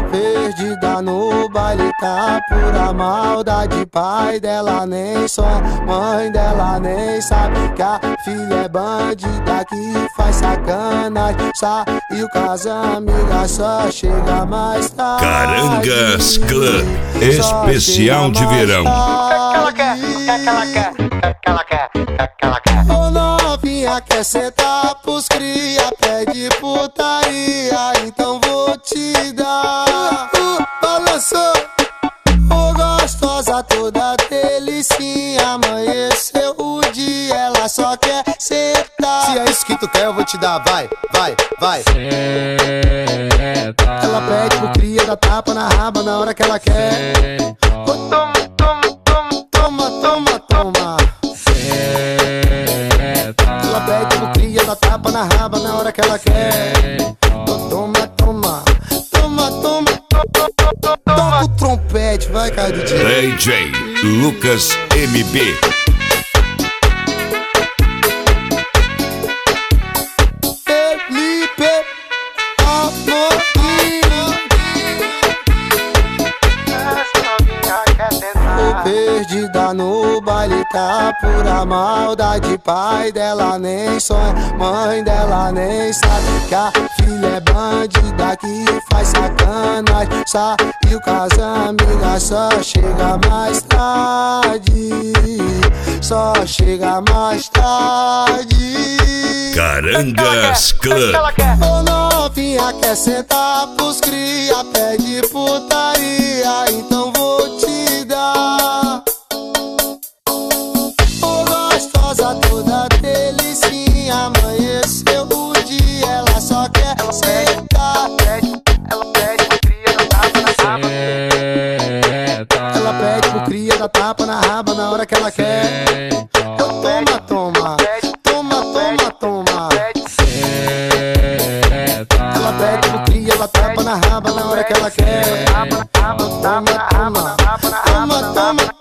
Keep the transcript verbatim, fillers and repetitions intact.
Perdida no baile, tá pura maldade. Pai dela nem sonha, mãe dela nem sabe que a filha é bandida que faz sacanagem. Saiu com as amigas, só chega mais tarde. Carangas Clã, especial de verão. O que ela quer? O que ela quer? O que ela quer? O que ela quer? Ô novinha, quer sentar pros cria, pede putaria, então vou te dar. Uh, balançou, ô gostosa toda delicinha. Amanheceu o dia, ela só quer sentar. Se é isso que tu quer, eu vou te dar, vai, vai, vai. Ela pede pro cria, dá tapa na raba na hora que ela quer. Ô, toma, toma, toma, toma, toma, toma. Ela pede pro cria, dá tapa na raba na hora que ela quer. Ô, toma, toma, toma, toma. Toca o trompete, vai, cara, D J. D J Lucas M B. Felipe Amorim. Tô perdida no baile, tá pura maldade. Pai dela nem sonha, mãe dela nem sabe que a filha é bandida que faz sacanagem. Saiu com as amigas, só chega mais tarde. Só chega mais tarde. Carangas Clã. Ô novinha, quer sentar pros cria, pede putaria, então vou te dar. Ô gostosa toda delicinha, amanheceu o dia, ela só quer sentar. Ela pede pro cria, dá tapa na raba. Ela pede pro cria, dá tapa na raba na hora que ela quer. Então toma, toma, toma, toma, toma. Ela pede pro cria, dá tapa na raba na hora que ela quer. Toma, toma, toma, toma, toma.